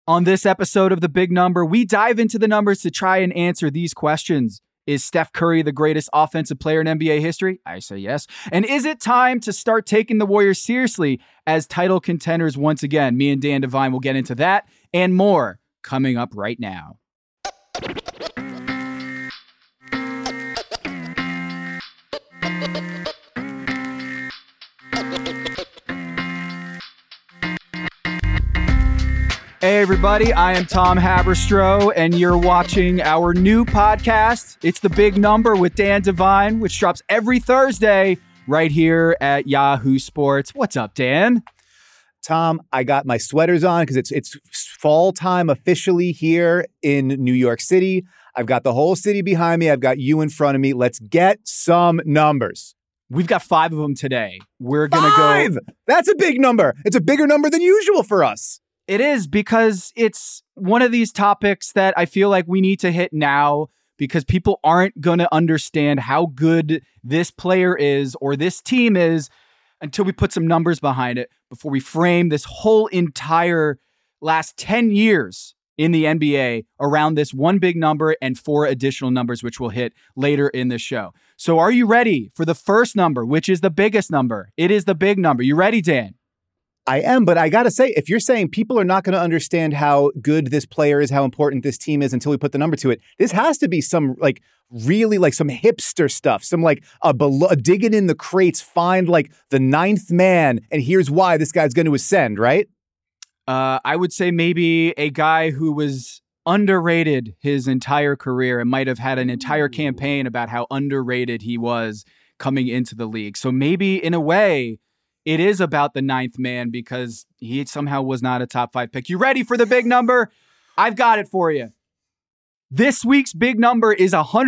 On this episode of The Big Number, we dive into the numbers to try and answer these questions. Is Steph Curry the greatest offensive player in NBA history? I say yes. And is it time to start taking the Warriors seriously as title contenders once again? Me and Dan Devine will get into that and more coming up right now. Hey everybody, I am Tom Haberstroh, and you're watching our new podcast. It's The Big Number with Dan Devine, which drops every Thursday right here at Yahoo Sports. What's up, Dan? Tom, I got my sweaters on because it's fall time officially here in New York City. I've got the whole city behind me. I've got you in front of me. Let's get some numbers. We've got 5 of them today. We're going to go. That's a big number. It's a bigger number than usual for us. It is, because it's one of these topics that I feel like we need to hit now, because people aren't going to understand how good this player is or this team is until we put some numbers behind it, before we frame this whole entire last 10 years in the NBA around this one big number and 4 additional numbers, which we'll hit later in the show. So are you ready for the first number, which is the biggest number? It is the big number. You ready, Dan? I am, but I got to say, if you're saying people are not going to understand how good this player is, how important this team is until we put the number to it, this has to be some really some hipster stuff, some a digging in the crates, find the ninth man, and here's why this guy's going to ascend, right? I would say maybe a guy who was underrated his entire career and might have had an entire campaign about how underrated he was coming into the league. So maybe in a way, it is about the ninth man because he somehow was not a top 5 pick. You ready for the big number? I've got it for you. This week's big number is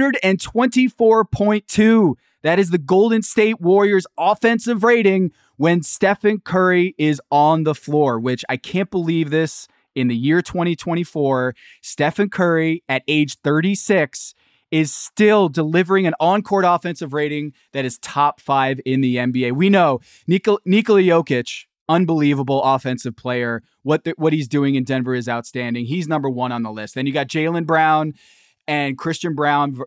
124.2. That is the Golden State Warriors offensive rating when Stephen Curry is on the floor, which I can't believe this. In the year 2024, Stephen Curry at age 36 is still delivering an on-court offensive rating that is top 5 in the NBA. We know Nikola Jokic, unbelievable offensive player. What he's doing in Denver is outstanding. He's number 1 on the list. Then you got Jaylen Brown and Christian Brown,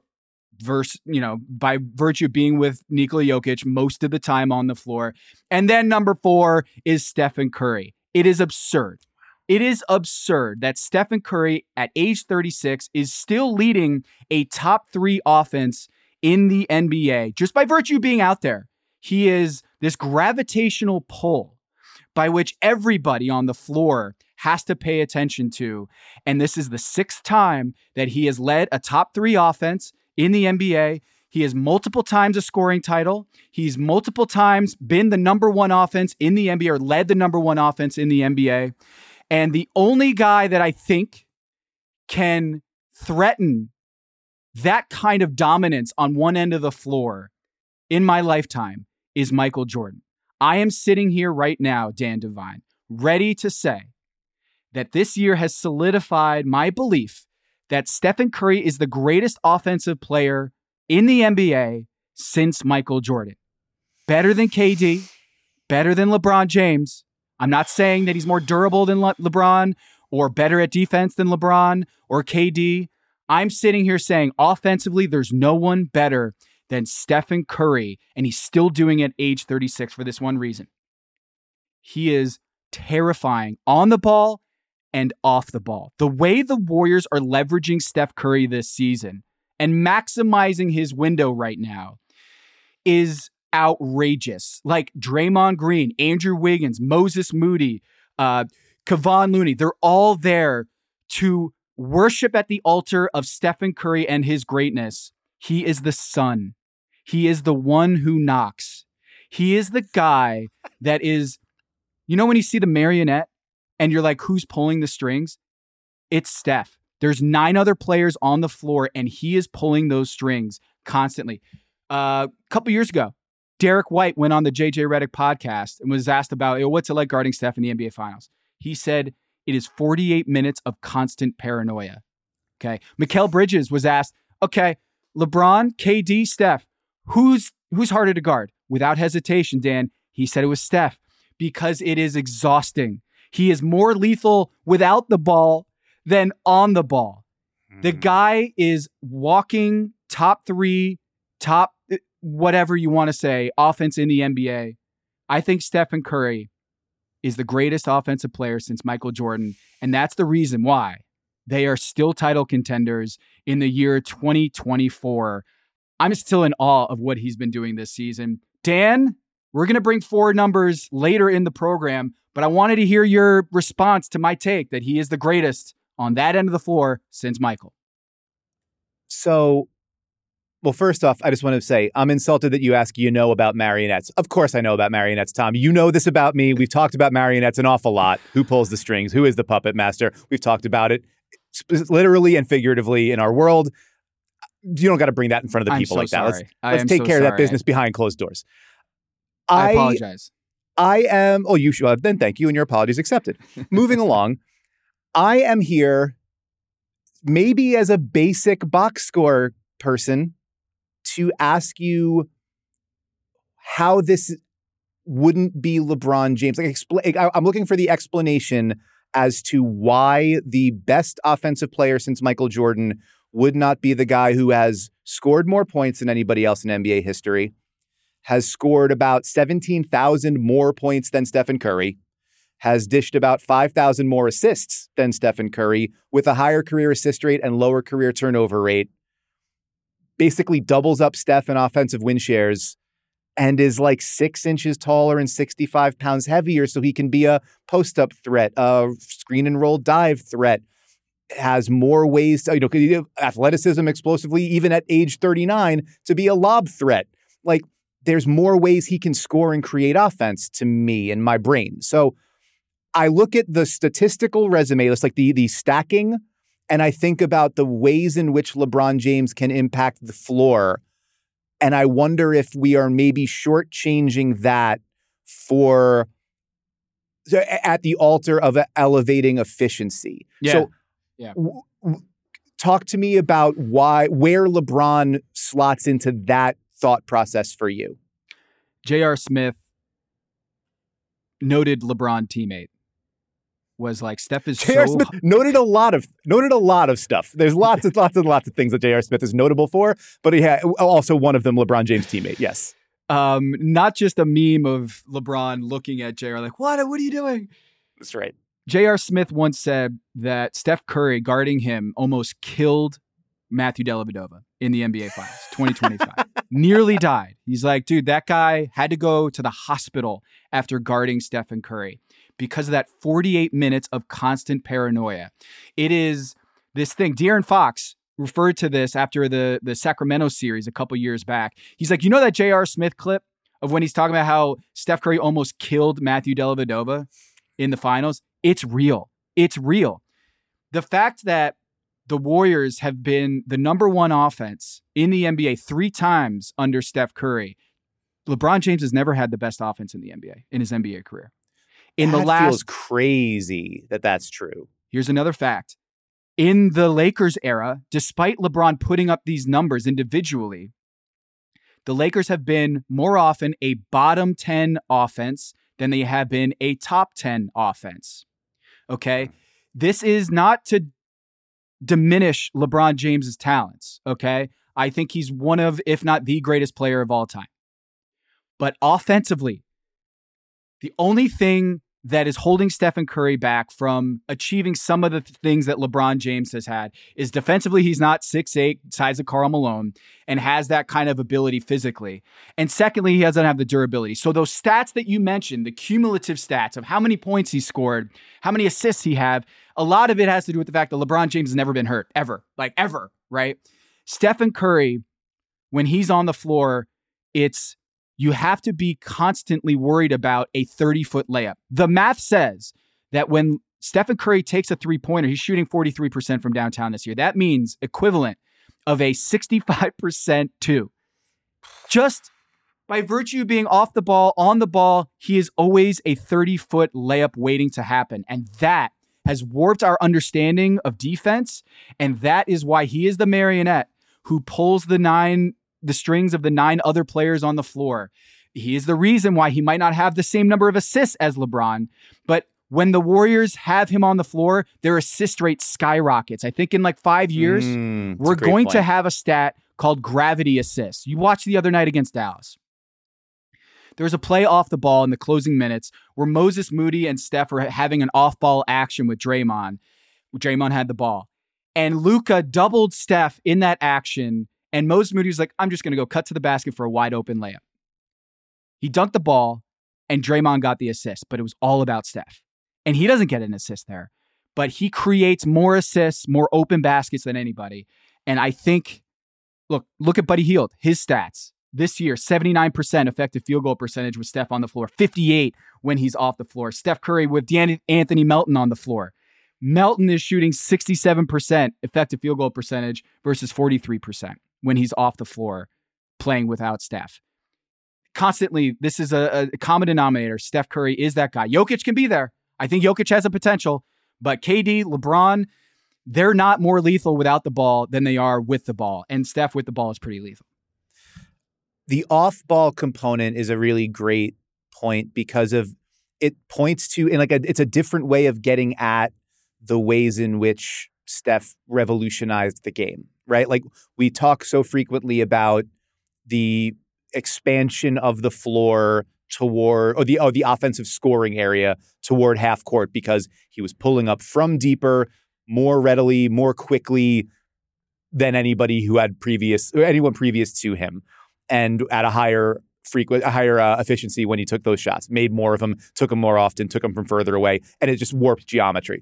by virtue of being with Nikola Jokic most of the time on the floor. And then number 4 is Stephen Curry. It is absurd. It is absurd that Stephen Curry at age 36 is still leading a top 3 offense in the NBA just by virtue of being out there. He is this gravitational pull by which everybody on the floor has to pay attention to. And this is the 6th time that he has led a top 3 offense in the NBA. He has multiple times a scoring title. He's multiple times been the number 1 offense in the NBA, or led the number 1 offense in the NBA. And the only guy that I think can threaten that kind of dominance on one end of the floor in my lifetime is Michael Jordan. I am sitting here right now, Dan Devine, ready to say that this year has solidified my belief that Stephen Curry is the greatest offensive player in the NBA since Michael Jordan. Better than KD, better than LeBron James. I'm not saying that he's more durable than LeBron or better at defense than LeBron or KD. I'm sitting here saying offensively, there's no one better than Stephen Curry, and he's still doing it at age 36 for this one reason. He is terrifying on the ball and off the ball. The way the Warriors are leveraging Steph Curry this season and maximizing his window right now is outrageous. Like Draymond Green, Andrew Wiggins, Moses Moody, Kevon Looney, they're all there to worship at the altar of Stephen Curry and his greatness. He is the son. He is the one who knocks. He is the guy that is, when you see the marionette and you're like, who's pulling the strings? It's Steph. There's 9 other players on the floor and he is pulling those strings constantly. A couple years ago, Derek White went on the JJ Redick podcast and was asked about what's it like guarding Steph in the NBA Finals. He said it is 48 minutes of constant paranoia. Okay. Mikal Bridges was asked, okay, LeBron, KD, Steph, who's harder to guard? Without hesitation, Dan, he said it was Steph because it is exhausting. He is more lethal without the ball than on the ball. The guy is walking top 3, top whatever you want to say, offense in the NBA. I think Stephen Curry is the greatest offensive player since Michael Jordan, and that's the reason why they are still title contenders in the year 2024. I'm still in awe of what he's been doing this season. Dan, we're going to bring 4 numbers later in the program, but I wanted to hear your response to my take that he is the greatest on that end of the floor since Michael. So, well, first off, I just want to say I'm insulted that you ask, about marionettes. Of course I know about marionettes, Tom. You know this about me. We've talked about marionettes an awful lot. Who pulls the strings? Who is the puppet master? We've talked about it literally and figuratively in our world. You don't got to bring that in front of the people like that. Let's take care of that business behind closed doors. I apologize. I am, you should, then thank you, and your apologies accepted. Moving along, I am here maybe as a basic box score person to ask you how this wouldn't be LeBron James. I'm looking for the explanation as to why the best offensive player since Michael Jordan would not be the guy who has scored more points than anybody else in NBA history, has scored about 17,000 more points than Stephen Curry, has dished about 5,000 more assists than Stephen Curry, with a higher career assist rate and lower career turnover rate, basically doubles up Steph in offensive win shares, and is like 6 inches taller and 65 pounds heavier, so he can be a post-up threat, a screen and roll dive threat, has more ways to, athleticism explosively, even at age 39, to be a lob threat. Like, there's more ways he can score and create offense to me in my brain. So I look at the statistical resume, it's like the stacking, and I think about the ways in which LeBron James can impact the floor. And I wonder if we are maybe shortchanging that at the altar of elevating efficiency. Yeah. So yeah. Talk to me about where LeBron slots into that thought process for you. J.R. Smith, noted LeBron teammate, was like, Steph is J.R. Smith noted a lot of stuff. There's lots of things that J.R. Smith is notable for, but he had also one of them LeBron James teammate. Yes. Not just a meme of LeBron looking at J.R. like, what are you doing? That's right. J.R. Smith once said that Steph Curry guarding him almost killed Matthew Dellavedova in the NBA Finals 2025. Nearly died. He's like, dude, that guy had to go to the hospital after guarding Stephen Curry because of that 48 minutes of constant paranoia. It is this thing. De'Aaron Fox referred to this after the Sacramento series a couple years back. He's like, that J.R. Smith clip of when he's talking about how Steph Curry almost killed Matthew Dellavedova in the finals? It's real. It's real. The fact that the Warriors have been the number 1 offense in the NBA 3 times under Steph Curry. LeBron James has never had the best offense in the NBA in his NBA career. Feels crazy that that's true. Here's another fact. In the Lakers era, despite LeBron putting up these numbers individually, the Lakers have been more often a bottom 10 offense than they have been a top 10 offense. Okay? This is not to diminish LeBron James's talents, okay? I think he's one of, if not the greatest player of all time. But offensively, the only thing that is holding Stephen Curry back from achieving some of the things that LeBron James has had is defensively, he's not 6'8", size of Karl Malone, and has that kind of ability physically. And secondly, he doesn't have the durability. So those stats that you mentioned, the cumulative stats of how many points he scored, how many assists he had, a lot of it has to do with the fact that LeBron James has never been hurt, ever, right? Stephen Curry, when he's on the floor, you have to be constantly worried about a 30-foot layup. The math says that when Stephen Curry takes a three-pointer, he's shooting 43% from downtown this year. That means equivalent of a 65% two. Just by virtue of being off the ball, on the ball, he is always a 30-foot layup waiting to happen. And that has warped our understanding of defense. And that is why he is the marionette who pulls the strings of the 9 other players on the floor. He is the reason why he might not have the same number of assists as LeBron, but When the Warriors have him on the floor, their assist rate skyrockets. I think in like 5 years, we're going to have a stat called gravity assists. You watched the other night against Dallas. There was a play off the ball in the closing minutes where Moses Moody and Steph were having an off-ball action with Draymond. Draymond had the ball. And Luka doubled Steph in that action, and Moses Moody was like, I'm just going to go cut to the basket for a wide-open layup. He dunked the ball, and Draymond got the assist, but it was all about Steph. And he doesn't get an assist there, but he creates more assists, more open baskets than anybody. And I think, look at Buddy Hield, his stats. This year, 79% effective field goal percentage with Steph on the floor, 58 when he's off the floor. Steph Curry with Anthony Melton on the floor. Melton is shooting 67% effective field goal percentage versus 43% when he's off the floor playing without Steph. Constantly, this is a common denominator. Steph Curry is that guy. Jokic can be there. I think Jokic has a potential, but KD, LeBron, they're not more lethal without the ball than they are with the ball. And Steph with the ball is pretty lethal. The off-ball component is a really great point because of it points to, and it's a different way of getting at the ways in which Steph revolutionized the game, right? Like we talk so frequently about the expansion of the floor toward, or the offensive scoring area toward half court because he was pulling up from deeper, more readily, more quickly than anyone previous to him, and at a higher efficiency when he took those shots, made more of them, took them more often, took them from further away, and it just warped geometry.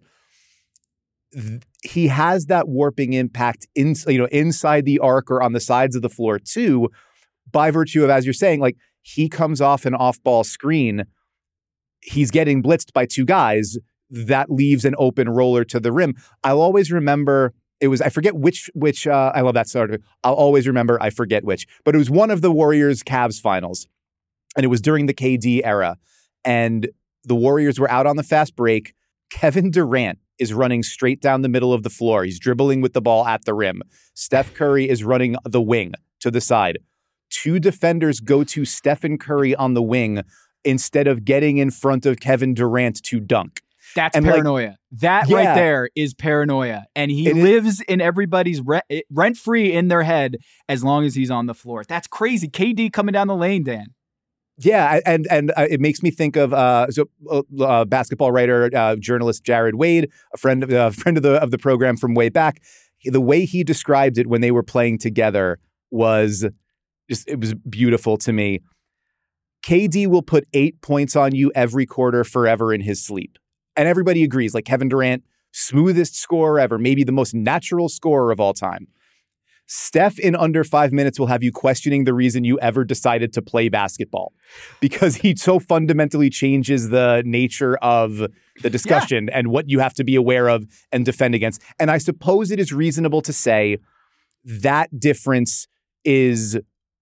He has that warping impact inside the arc or on the sides of the floor too, by virtue of, as you're saying, like he comes off an off-ball screen, he's getting blitzed by two guys, that leaves an open roller to the rim. I'll always remember, I forget which I love that sort of, I'll always remember, I forget which, but it was one of the Warriors-Cavs finals, and it was during the KD era, and the Warriors were out on the fast break. Kevin Durant is running straight down the middle of the floor. He's dribbling with the ball at the rim. Steph Curry is running the wing to the side. Two defenders go to Stephen Curry on the wing instead of getting in front of Kevin Durant to dunk. That's paranoia. Right there is paranoia. And he lives in everybody's rent-free in their head as long as he's on the floor. That's crazy. KD coming down the lane, Dan. Yeah, and it makes me think of basketball writer, journalist Jared Wade, a friend of the program from way back. The way he described it when they were playing together was it was beautiful to me. KD will put 8 points on you every quarter forever in his sleep. And everybody agrees, like Kevin Durant, smoothest scorer ever, maybe the most natural scorer of all time. Steph in under 5 minutes will have you questioning the reason you ever decided to play basketball because he so fundamentally changes the nature of the discussion and what you have to be aware of and defend against. And I suppose it is reasonable to say that difference is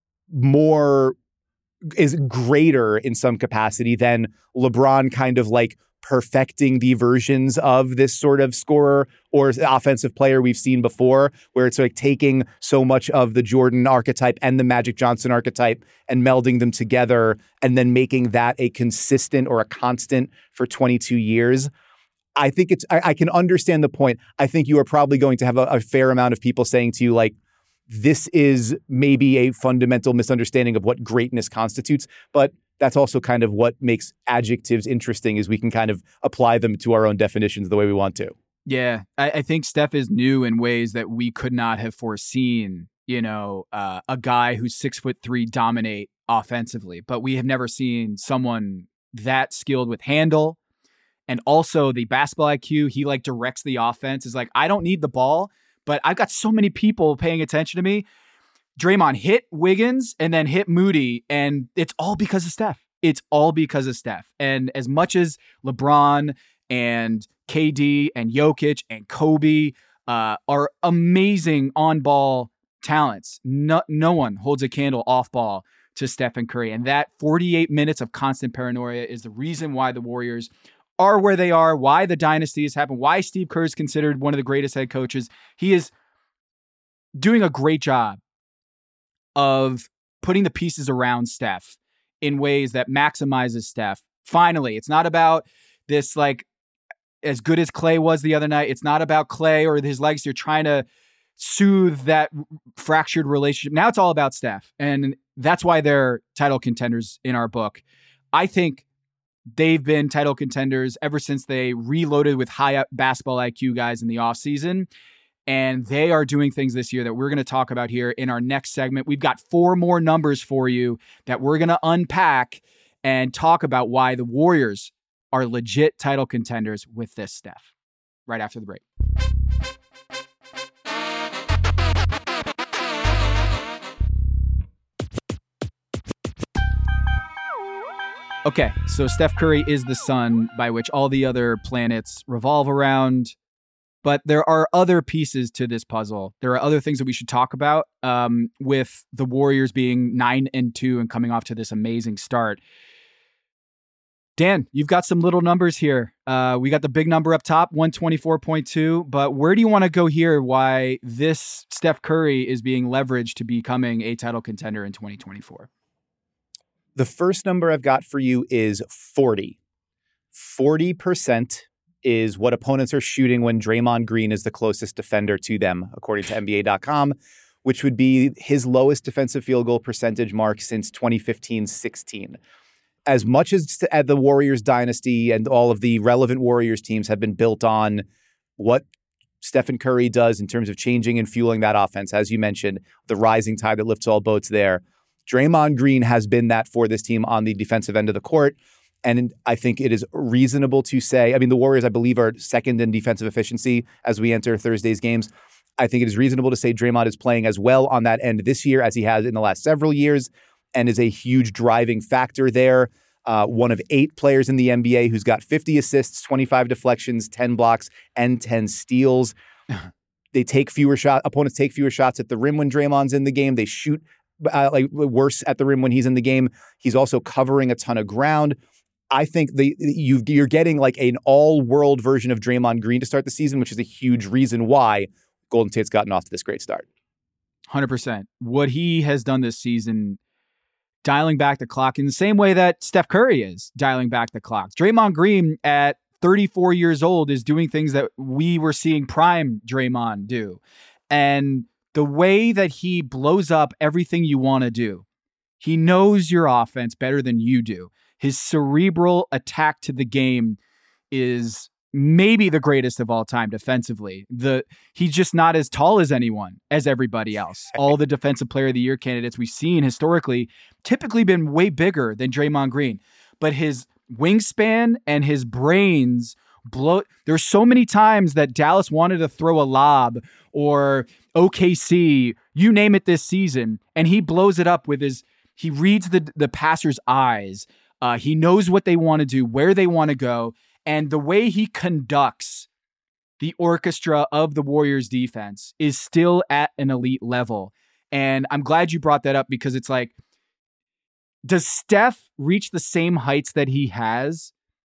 greater in some capacity than LeBron kind of like perfecting the versions of this sort of scorer or offensive player we've seen before, where it's like taking so much of the Jordan archetype and the Magic Johnson archetype and melding them together and then making that a consistent or a constant for 22 years. I think I can understand the point. I think you are probably going to have a fair amount of people saying to you, like, this is maybe a fundamental misunderstanding of what greatness constitutes, but that's also kind of what makes adjectives interesting, is we can kind of apply them to our own definitions the way we want to. Yeah, I think Steph is new in ways that we could not have foreseen, a guy who's 6'3" dominate offensively, but we have never seen someone that skilled with handle and also the basketball IQ. He like directs the offense. Is like, I don't need the ball, but I've got so many people paying attention to me. Draymond hit Wiggins and then hit Moody, and it's all because of Steph. It's all because of Steph. And as much as LeBron and KD and Jokic and Kobe are amazing on-ball talents, no one holds a candle off-ball to Stephen Curry. And that 48 minutes of constant paranoia is the reason why the Warriors are where they are, why the dynasty has happened, why Steve Kerr is considered one of the greatest head coaches. He is doing a great job of putting the pieces around Steph in ways that maximizes Steph. Finally, it's not about this like as good as Klay was the other night. It's not about Klay or his legs. You're trying to soothe that fractured relationship. Now it's all about Steph. And that's why they're title contenders in our book. I think they've been title contenders ever since they reloaded with high basketball IQ guys in the offseason. And they are doing things this year that we're going to talk about here in our next segment. We've got 4 more numbers for you that we're going to unpack and talk about why the Warriors are legit title contenders with this, Steph, right after the break. Okay, so Steph Curry is the sun by which all the other planets revolve around. But there are other pieces to this puzzle. There are other things that we should talk about with the Warriors being 9-2 and coming off to this amazing start. Dan, you've got some little numbers here. We got the big number up top, 124.2. But where do you want to go here? Why this Steph Curry is being leveraged to becoming a title contender in 2024? The first number I've got for you is 40. 40% is what opponents are shooting when Draymond Green is the closest defender to them, according to NBA.com, which would be his lowest defensive field goal percentage mark since 2015-16. As much as the Warriors dynasty and all of the relevant Warriors teams have been built on what Stephen Curry does in terms of changing and fueling that offense, as you mentioned, the rising tide that lifts all boats there, Draymond Green has been that for this team on the defensive end of the court. And I think it is reasonable to say, I mean, the Warriors, I believe, are second in defensive efficiency as we enter Thursday's games. I think it is reasonable to say Draymond is playing as well on that end this year as he has in the last several years and is a huge driving factor there. One of 8 players in the NBA who's got 50 assists, 25 deflections, 10 blocks, and 10 steals. Opponents take fewer shots at the rim when Draymond's in the game. They shoot worse at the rim when he's in the game. He's also covering a ton of ground. I think you're getting like an all-world version of Draymond Green to start the season, which is a huge reason why Golden State's gotten off to this great start. 100%. What he has done this season, dialing back the clock in the same way that Steph Curry is dialing back the clock. Draymond Green at 34 years old is doing things that we were seeing prime Draymond do. And the way that he blows up everything you want to do, he knows your offense better than you do. His cerebral attack to the game is maybe the greatest of all time defensively. He's just not as tall as everybody else. All the defensive player of the year candidates we've seen historically typically been way bigger than Draymond Green. But his wingspan and his brains blow. There's so many times that Dallas wanted to throw a lob or OKC, you name it this season, and he blows it up with he reads the passer's eyes. He knows what they want to do, where they want to go, and the way he conducts the orchestra of the Warriors defense is still at an elite level. And I'm glad you brought that up because it's like, does Steph reach the same heights that he has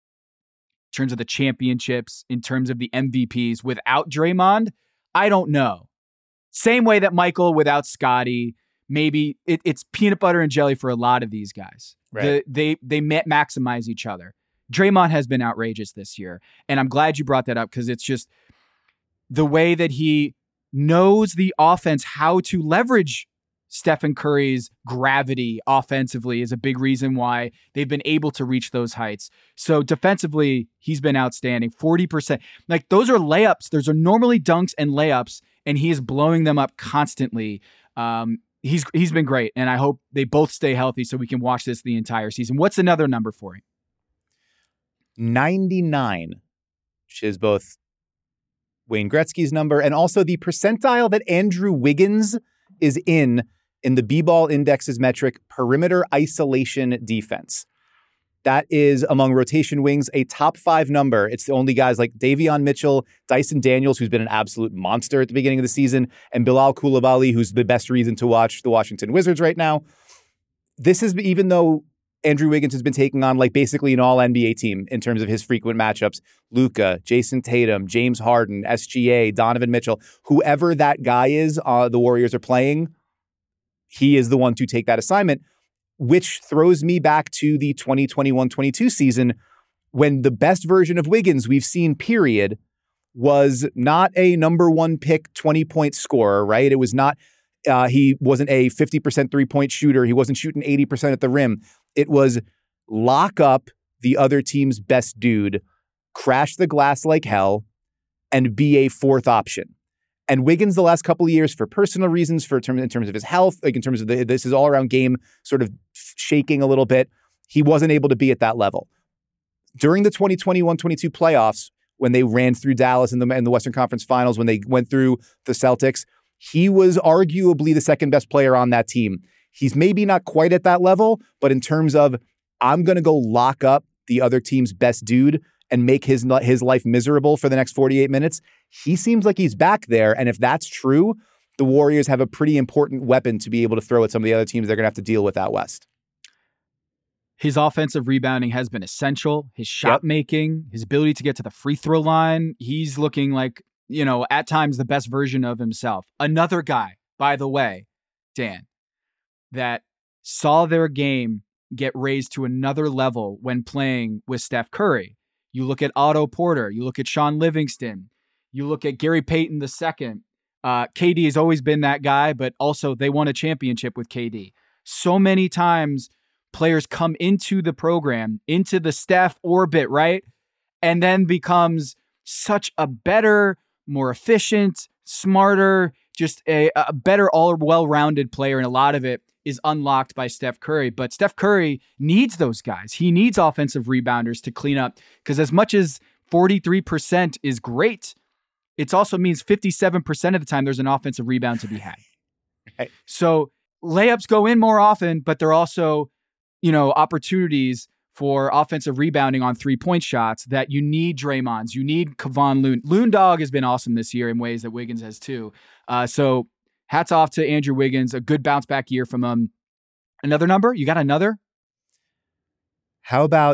in terms of the championships, in terms of the MVPs without Draymond? I don't know. Same way that Michael without Scottie, maybe it's peanut butter and jelly for a lot of these guys. Right. They maximize each other. Draymond has been outrageous this year. And I'm glad you brought that up because it's just the way that he knows the offense, how to leverage Stephen Curry's gravity offensively is a big reason why they've been able to reach those heights. So defensively, he's been outstanding. 40%. Like those are layups. Those are normally dunks and layups, and he is blowing them up constantly. He's been great, and I hope they both stay healthy so we can watch this the entire season. What's another number for you? 99, which is both Wayne Gretzky's number and also the percentile that Andrew Wiggins is in the B-Ball Index's metric, perimeter isolation defense. That is, among rotation wings, a top 5 number. It's the only guys like Davion Mitchell, Dyson Daniels, who's been an absolute monster at the beginning of the season, and Bilal Coulibaly, who's the best reason to watch the Washington Wizards right now. This is, even though Andrew Wiggins has been taking on like basically an all-NBA team in terms of his frequent matchups, Luka, Jason Tatum, James Harden, SGA, Donovan Mitchell, whoever that guy is the Warriors are playing, he is the one to take that assignment, which throws me back to the 2021-22 season when the best version of Wiggins we've seen, period, was not a number one pick 20-point scorer, right? It was not, he wasn't a 50% three-point shooter. He wasn't shooting 80% at the rim. It was lock up the other team's best dude, crash the glass like hell, and be a fourth option. And Wiggins the last couple of years, for personal reasons, in terms of his health, like in terms of this is all-around game sort of shaking a little bit, he wasn't able to be at that level. During the 2021-22 playoffs, when they ran through Dallas in the Western Conference Finals, when they went through the Celtics, he was arguably the second best player on that team. He's maybe not quite at that level, but in terms of, I'm going to go lock up the other team's best dude and make his life miserable for the next 48 minutes, he seems like he's back there. And if that's true, the Warriors have a pretty important weapon to be able to throw at some of the other teams they're going to have to deal with out West. His offensive rebounding has been essential. His shot making, his ability to get to the free throw line, he's looking like, at times the best version of himself. Another guy, by the way, Dan, that saw their game get raised to another level when playing with Steph Curry. You look at Otto Porter, you look at Sean Livingston, you look at Gary Payton II. KD has always been that guy, but also they won a championship with KD. So many times players come into the program, into the Steph orbit, right? And then becomes such a better, more efficient, smarter, just a better, all well-rounded player. And a lot of it is unlocked by Steph Curry. But Steph Curry needs those guys. He needs offensive rebounders to clean up, because as much as 43% is great, it also means 57% of the time there's an offensive rebound to be had. Right. So layups go in more often, but they're also, opportunities for offensive rebounding on 3-point shots that you need Draymond's, you need Kevon Loon. Loon Dog has been awesome this year in ways that Wiggins has too. So hats off to Andrew Wiggins, a good bounce back year from him. Another number? You got another? How about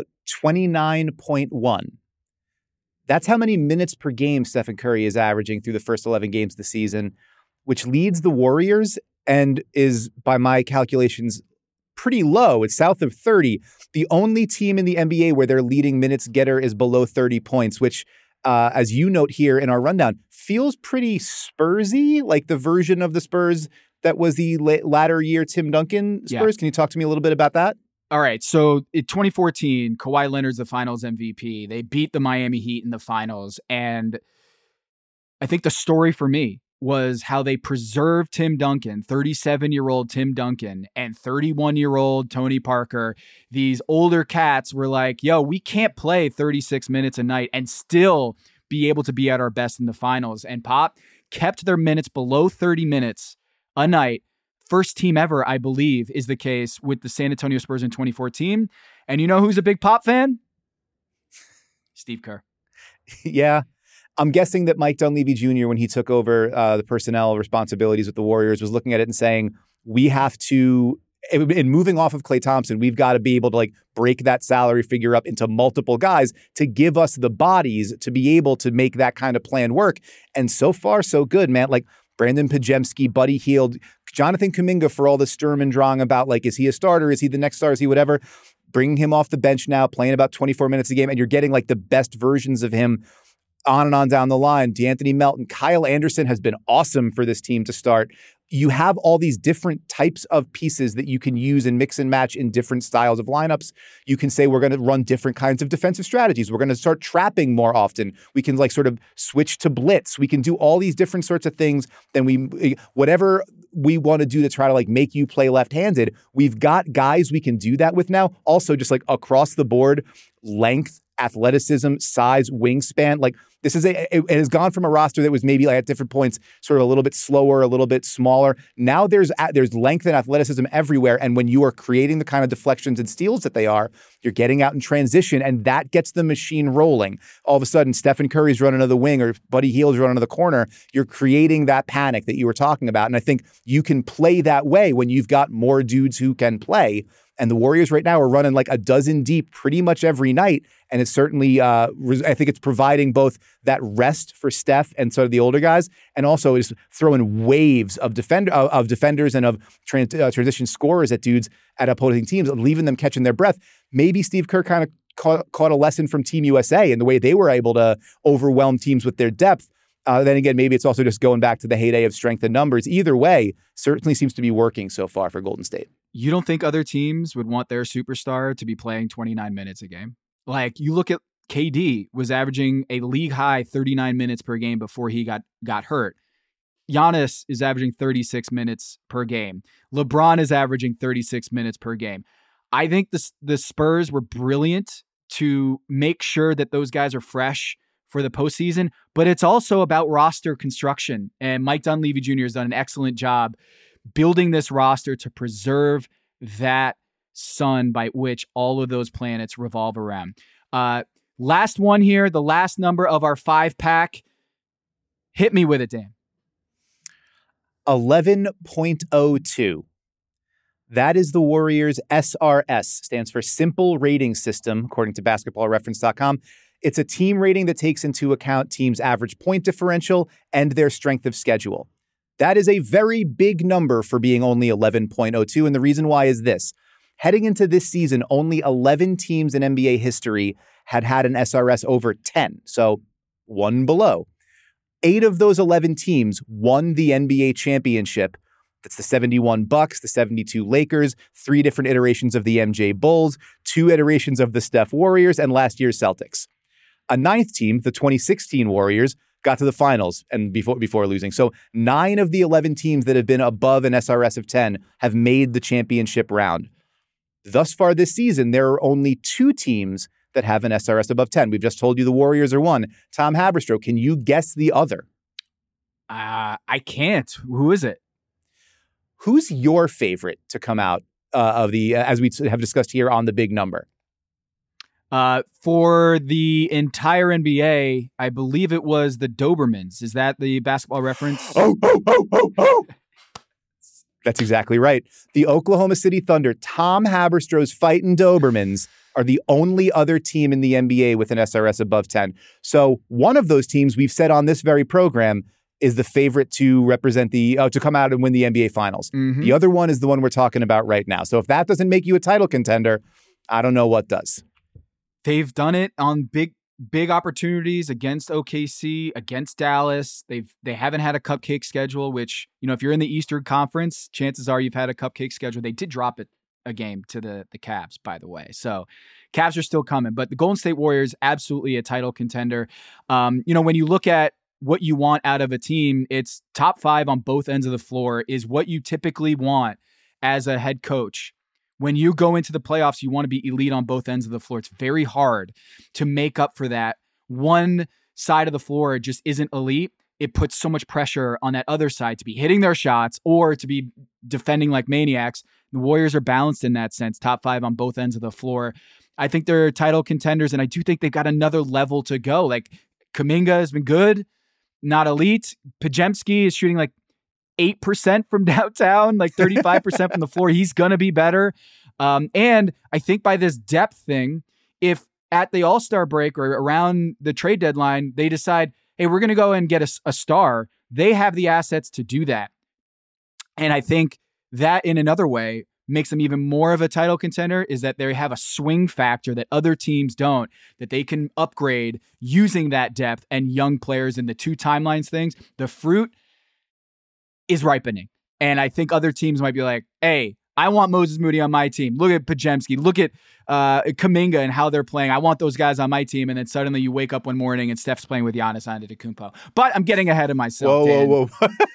29.1? That's how many minutes per game Stephen Curry is averaging through the first 11 games of the season, which leads the Warriors and is, by my calculations, pretty low. It's south of 30. The only team in the NBA where their leading minutes getter is below 30 points, which, as you note here in our rundown, feels pretty Spursy, like the version of the Spurs that was the latter year Tim Duncan Spurs. Yeah. Can you talk to me a little bit about that? All right. So in 2014, Kawhi Leonard's the finals MVP. They beat the Miami Heat in the finals. And I think the story for me was how they preserved Tim Duncan, 37-year-old Tim Duncan, and 31-year-old Tony Parker. These older cats were like, yo, we can't play 36 minutes a night and still be able to be at our best in the finals. And Pop kept their minutes below 30 minutes a night. First team ever, I believe, is the case with the San Antonio Spurs in 2014. And you know who's a big Pop fan? Steve Kerr. Yeah. I'm guessing that Mike Dunleavy Jr., when he took over the personnel responsibilities with the Warriors, was looking at it and saying, we have to, in moving off of Klay Thompson, we've got to be able to break that salary figure up into multiple guys to give us the bodies to be able to make that kind of plan work. And so far, so good, man. Brandon Pajemski, Buddy Hield, Jonathan Kuminga, for all the Sturm and Drang about, is he a starter? Is he the next star? Is he whatever? Bringing him off the bench now, playing about 24 minutes a game, and you're getting the best versions of him on and on down the line. DeAnthony Melton, Kyle Anderson has been awesome for this team to start. You have all these different types of pieces that you can use and mix and match in different styles of lineups. You can say we're going to run different kinds of defensive strategies. We're going to start trapping more often. We can sort of switch to blitz. We can do all these different sorts of things. Then whatever we want to do to try to make you play left-handed, we've got guys we can do that with now. Also just across the board, length, athleticism, size, wingspan. This is it has gone from a roster that was maybe at different points sort of a little bit slower, a little bit smaller. Now there's length and athleticism everywhere. And when you are creating the kind of deflections and steals that they are, you're getting out in transition, and that gets the machine rolling. All of a sudden, Stephen Curry's running to the wing or Buddy Hield's running to the corner. You're creating that panic that you were talking about. And I think you can play that way when you've got more dudes who can play. And the Warriors right now are running a dozen deep pretty much every night. And it's certainly, I think it's providing both that rest for Steph and sort of the older guys, and also is throwing waves of defenders and of transition scorers at dudes at opposing teams, leaving them catching their breath. Maybe Steve Kerr kind of caught a lesson from Team USA and the way they were able to overwhelm teams with their depth. Then again, maybe it's also just going back to the heyday of strength in numbers. Either way, certainly seems to be working so far for Golden State. You don't think other teams would want their superstar to be playing 29 minutes a game? Like, you look at KD was averaging a league high 39 minutes per game before he got hurt. Giannis is averaging 36 minutes per game. LeBron is averaging 36 minutes per game. I think the Spurs were brilliant to make sure that those guys are fresh for the postseason, but it's also about roster construction. And Mike Dunleavy Jr. has done an excellent job building this roster to preserve that sun by which all of those planets revolve around. Last one here, the last number of our 5-pack. Hit me with it, Dan. 11.02. That is the Warriors' SRS, stands for Simple Rating System, according to basketballreference.com. It's a team rating that takes into account teams' average point differential and their strength of schedule. That is a very big number for being only 11.02, and the reason why is this. Heading into this season, only 11 teams in NBA history had an SRS over 10, so one below. 8 of those 11 teams won the NBA championship. That's the 71 Bucks, the 72 Lakers, 3 different iterations of the MJ Bulls, 2 iterations of the Steph Warriors, and last year's Celtics. A 9th team, the 2016 Warriors, got to the finals and before losing. So 9 of the 11 teams that have been above an SRS of 10 have made the championship round. Thus far this season, there are only 2 teams that have an SRS above 10. We've just told you the Warriors are one. Tom Haberstroh, can you guess the other? I can't. Who is it? Who's your favorite to come out of the, as we have discussed here, on the big number? For the entire NBA, I believe it was the Dobermans. Is that the basketball reference? Oh. That's exactly right. The Oklahoma City Thunder, Tom Haberstroh's fighting Dobermans, are the only other team in the NBA with an SRS above 10. So one of those teams we've said on this very program is the favorite to represent to come out and win the NBA Finals. Mm-hmm. The other one is the one we're talking about right now. So if that doesn't make you a title contender, I don't know what does. They've done it on big opportunities against OKC, against Dallas. They haven't had a cupcake schedule, which, if you're in the Eastern Conference, chances are you've had a cupcake schedule. They did drop it a game to the Cavs, by the way. So Cavs are still coming, but the Golden State Warriors, absolutely a title contender. When you look at what you want out of a team, it's top 5 on both ends of the floor is what you typically want as a head coach. When you go into the playoffs, you want to be elite on both ends of the floor. It's very hard to make up for that. One side of the floor just isn't elite. It puts so much pressure on that other side to be hitting their shots or to be defending like maniacs. The Warriors are balanced in that sense, top 5 on both ends of the floor. I think they're title contenders, and I do think they've got another level to go. Like, Kuminga has been good, not elite. Podziemski is shooting like 8% from downtown, like 35% from the floor. He's going to be better. And I think by this depth thing, if at the All-Star break or around the trade deadline, they decide, hey, we're going to go and get a star, they have the assets to do that. And I think that in another way makes them even more of a title contender is that they have a swing factor that other teams don't, that they can upgrade using that depth and young players in the 2 timelines things. The fruit is ripening. And I think other teams might be like, hey, I want Moses Moody on my team. Look at Podziemski. Look at Kuminga and how they're playing. I want those guys on my team. And then suddenly you wake up one morning and Steph's playing with Giannis Antetokounmpo. But I'm getting ahead of myself. Whoa.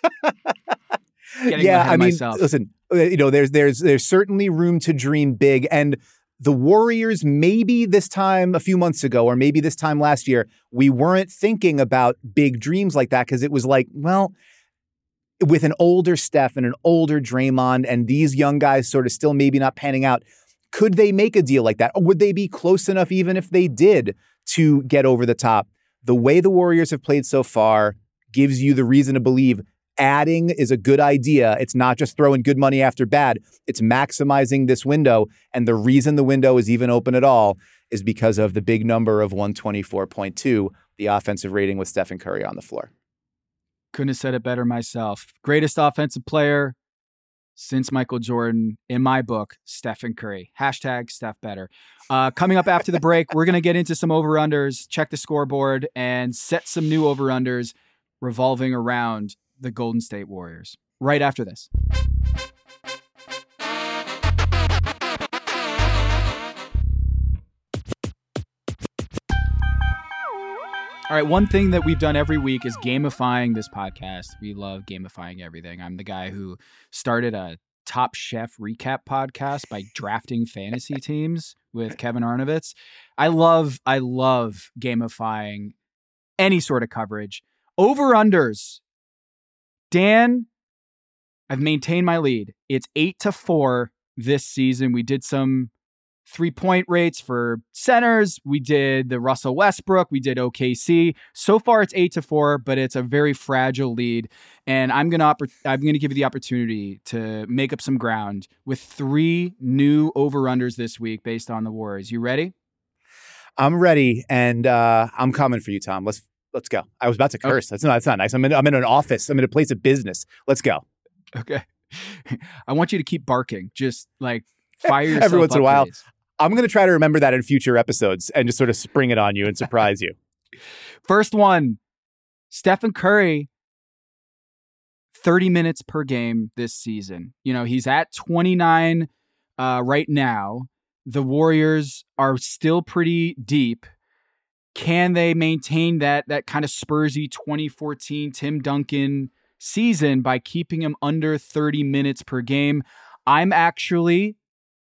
Myself. Listen, there's certainly room to dream big. And the Warriors, maybe this time a few months ago, or maybe this time last year, we weren't thinking about big dreams like that because it was like, well, with an older Steph and an older Draymond and these young guys sort of still maybe not panning out, could they make a deal like that? Or would they be close enough even if they did to get over the top? The way the Warriors have played so far gives you the reason to believe adding is a good idea. It's not just throwing good money after bad. It's maximizing this window. And the reason the window is even open at all is because of the big number of 124.2, the offensive rating with Stephen Curry on the floor. Couldn't have said it better myself. Greatest offensive player since Michael Jordan, in my book, Stephen Curry. Hashtag Steph better. Coming up after the break, we're going to get into some over-unders, check the scoreboard, and set some new over-unders revolving around the Golden State Warriors. Right after this. All right, one thing that we've done every week is gamifying this podcast. We love gamifying everything. I'm the guy who started a Top Chef recap podcast by drafting fantasy teams with Kevin Arnovitz. I love gamifying any sort of coverage. Over-unders. Dan, I've maintained my lead. It's 8-4 this season. We did some 3-point rates for centers. We did the Russell Westbrook. We did OKC. So far, it's 8-4, but it's a very fragile lead. And I'm gonna give you the opportunity to make up some ground with 3 new over-unders this week based on the Warriors. You ready? I'm ready, and I'm coming for you, Tom. Let's go. I was about to curse. Okay. That's not nice. I'm in an office. I'm in a place of business. Let's go. Okay. I want you to keep barking. Just like fire yourself every once in a while. Please. I'm going to try to remember that in future episodes and just sort of spring it on you and surprise you. First one, Stephen Curry, 30 minutes per game this season. You know, he's at 29 right now. The Warriors are still pretty deep. Can they maintain that kind of Spursy 2014 Tim Duncan season by keeping him under 30 minutes per game? I'm actually...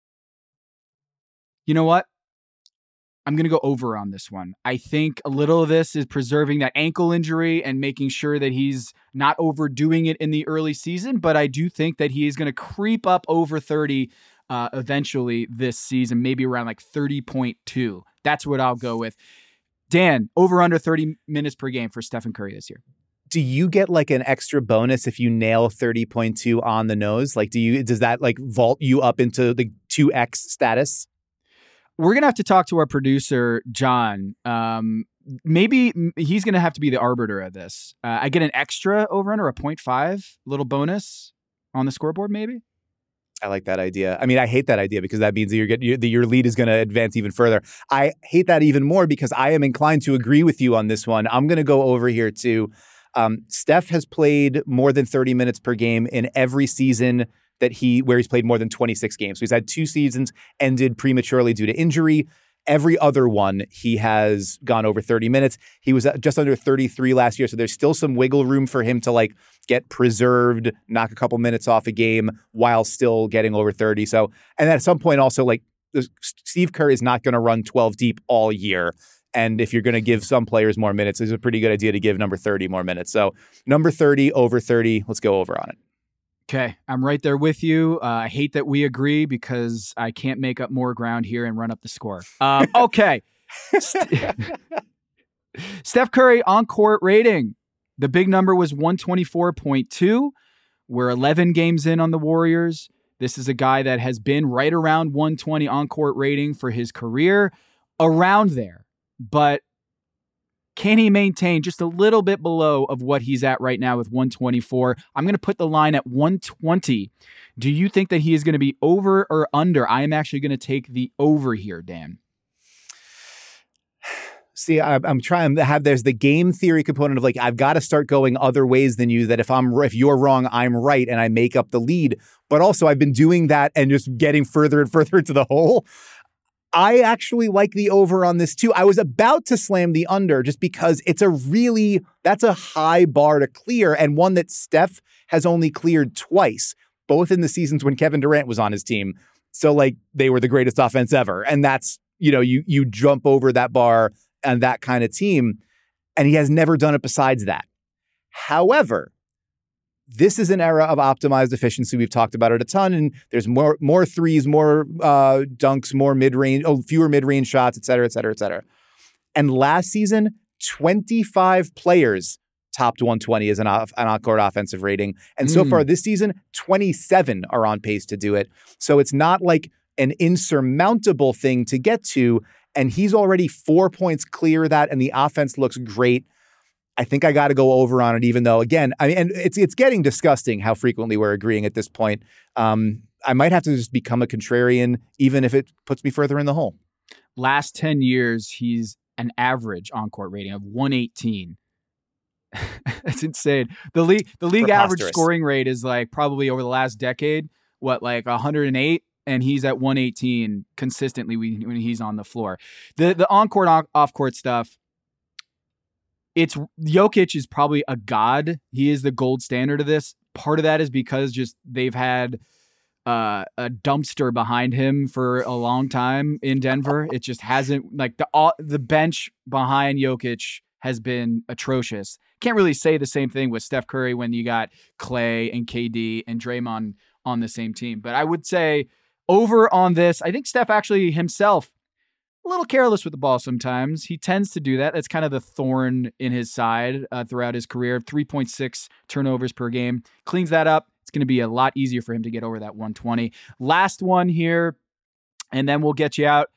You know what? I'm going to go over on this one. I think a little of this is preserving that ankle injury and making sure that he's not overdoing it in the early season, but I do think that he is going to creep up over 30 eventually this season, maybe around like 30.2. That's what I'll go with. Dan, over under 30 minutes per game for Stephen Curry this year. Do you get like an extra bonus if you nail 30.2 on the nose? Like, does that like vault you up into the 2x status? We're going to have to talk to our producer, John. Maybe he's going to have to be the arbiter of this. I get an extra over under a 0.5 little bonus on the scoreboard, maybe? I like that idea. I mean, I hate that idea because that means that your lead is going to advance even further. I hate that even more because I am inclined to agree with you on this one. I'm going to go over here too. Steph has played more than 30 minutes per game in every season where he's played more than 26 games. So he's had 2 seasons ended prematurely due to injury. Every other one, he has gone over 30 minutes. He was just under 33 last year. So there's still some wiggle room for him to like get preserved, knock a couple minutes off a game while still getting over 30. So, and at some point also like Steve Kerr is not going to run 12 deep all year. And if you're going to give some players more minutes, it's a pretty good idea to give number 30 more minutes. So number 30, over 30, let's go over on it. Okay, I'm right there with you. I hate that we agree because I can't make up more ground here and run up the score. Okay. Steph Curry on-court rating. The big number was 124.2. We're 11 games in on the Warriors. This is a guy that has been right around 120 on-court rating for his career, around there. But can he maintain just a little bit below of what he's at right now with 124? I'm going to put the line at 120. Do you think that he is going to be over or under? I am actually going to take the over here, Dan. See, I'm trying to have, there's the game theory component of like, I've got to start going other ways than you, that if you're wrong, I'm right, and I make up the lead. But also I've been doing that and just getting further and further into the hole. I actually like the over on this too. I was about to slam the under just because that's a high bar to clear, and one that Steph has only cleared twice, both in the seasons when Kevin Durant was on his team. So like they were the greatest offense ever. And that's, you jump over that bar and that kind of team, and he has never done it besides that. However, this is an era of optimized efficiency. We've talked about it a ton, and there's more threes, more dunks, more mid-range, fewer mid-range shots, et cetera, et cetera, et cetera. And last season, 25 players topped 120 as an on-court offensive rating. And so far this season, 27 are on pace to do it. So it's not like an insurmountable thing to get to, and he's already 4 points clear of that, and the offense looks great. I think I got to go over on it, even though, again, I mean, and it's getting disgusting how frequently we're agreeing at this point. I might have to just become a contrarian, even if it puts me further in the hole. Last 10 years, he's an average on-court rating of 118. That's insane. The league average scoring rate is like probably over the last decade, like 108, and he's at 118 consistently when he's on the floor. The on-court, off-court stuff, Jokic is probably a god. He is the gold standard of this. Part of that is because just they've had a dumpster behind him for a long time in Denver. It just hasn't, like, the bench behind Jokic has been atrocious. Can't really say the same thing with Steph Curry when you got Clay and KD and Draymond on the same team. But I would say over on this, I think Steph actually himself a little careless with the ball sometimes. He tends to do that. That's kind of the thorn in his side throughout his career. 3.6 turnovers per game. Cleans that up. It's going to be a lot easier for him to get over that 120. Last one here, and then we'll get you out.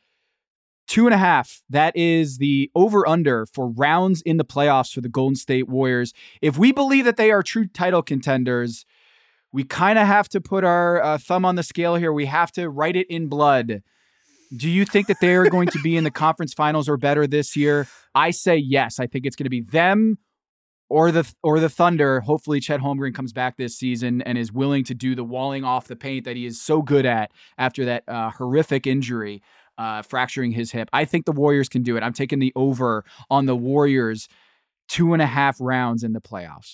2.5. That is the over-under for rounds in the playoffs for the Golden State Warriors. If we believe that they are true title contenders, we kind of have to put our thumb on the scale here. We have to write it in blood. Do you think that they are going to be in the conference finals or better this year? I say yes. I think it's going to be them or the Thunder. Hopefully Chet Holmgren comes back this season and is willing to do the walling off the paint that he is so good at after that horrific injury, fracturing his hip. I think the Warriors can do it. I'm taking the over on the Warriors 2.5 rounds in the playoffs.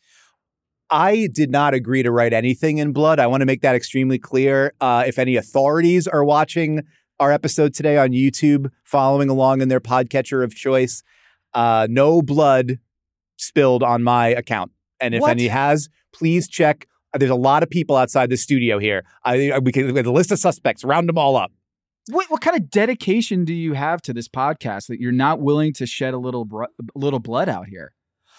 I did not agree to write anything in blood. I want to make that extremely clear. If any authorities are watching our episode today on YouTube, following along in their podcatcher of choice, no blood spilled on my account. And if any has, please check. There's a lot of people outside the studio here. We have a list of suspects. Round them all up. What kind of dedication do you have to this podcast that you're not willing to shed a little blood out here?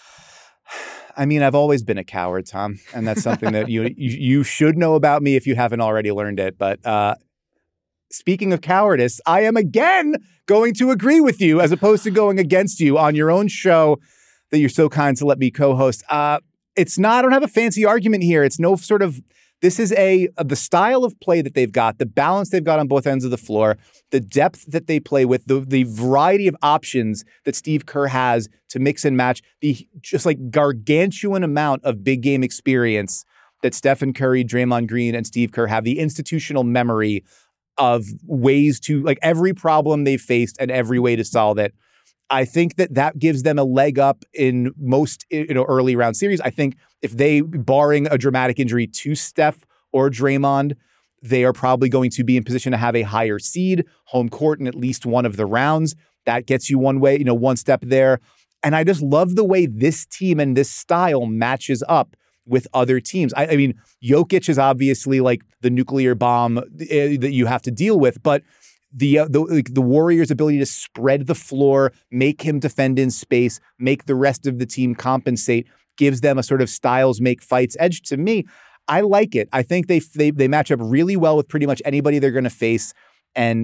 I mean, I've always been a coward, Tom, and that's something that you should know about me if you haven't already learned it. But speaking of cowardice, I am again going to agree with you as opposed to going against you on your own show that you're so kind to let me co-host. I don't have a fancy argument here. It's no sort of, this is the style of play that they've got, the balance they've got on both ends of the floor, the depth that they play with, the variety of options that Steve Kerr has to mix and match, the just like gargantuan amount of big game experience that Stephen Curry, Draymond Green, and Steve Kerr have, the institutional memory of ways to, like, every problem they've faced and every way to solve it. I think that gives them a leg up in most early round series. I think if they, barring a dramatic injury to Steph or Draymond, they are probably going to be in position to have a higher seed, home court in at least one of the rounds. That gets you one way, one step there. And I just love the way this team and this style matches up with other teams. I mean, Jokic is obviously like the nuclear bomb that you have to deal with, but the Warriors' ability to spread the floor, make him defend in space, make the rest of the team compensate, gives them a sort of styles make fights edge to me. I like it. I think they match up really well with pretty much anybody they're going to face. And,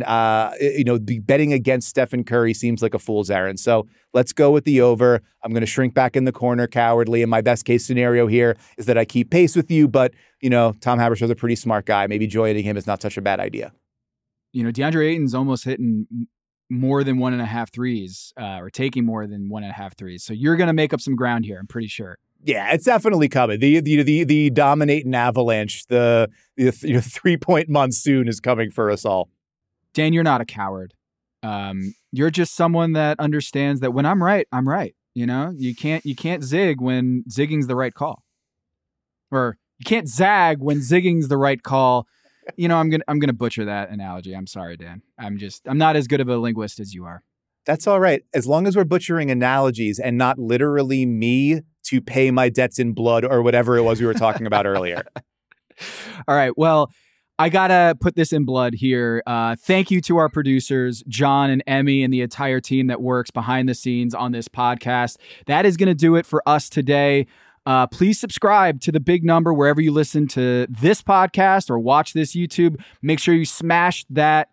betting against Stephen Curry seems like a fool's errand. So let's go with the over. I'm going to shrink back in the corner cowardly. And my best case scenario here is that I keep pace with you. But, Tom Habershaw's a pretty smart guy. Maybe joining him is not such a bad idea. DeAndre Ayton's almost hitting more than 1.5 threes, or taking more than 1.5 threes. So you're going to make up some ground here, I'm pretty sure. Yeah, it's definitely coming. The dominating avalanche, the 3-point monsoon is coming for us all. Dan, you're not a coward. You're just someone that understands that when I'm right, I'm right. You can't zig when zigging's the right call, or you can't zag when zigging's the right call. I'm gonna butcher that analogy. I'm sorry, Dan. I'm not as good of a linguist as you are. That's all right. As long as we're butchering analogies and not literally me to pay my debts in blood or whatever it was we were talking about earlier. All right. Well, I gotta put this in blood here. Thank you to our producers, John and Emmy, and the entire team that works behind the scenes on this podcast. That is gonna do it for us today. Please subscribe to The Big Number wherever you listen to this podcast or watch this YouTube. Make sure you smash that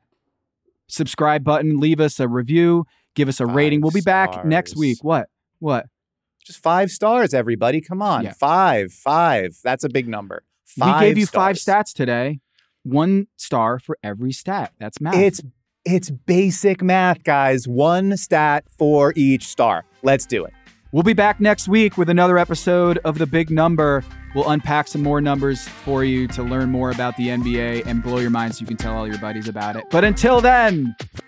subscribe button. Leave us a review. Give us a rating. We'll be back next week. What? Just 5 stars, everybody. Come on. Yeah. 5. That's a big number. 5 We gave you stars. 5 stats today. 1 star for every stat. That's math. It's basic math, guys. 1 stat for each star. Let's do it. We'll be back next week with another episode of The Big Number. We'll unpack some more numbers for you to learn more about the NBA and blow your mind so you can tell all your buddies about it. But until then,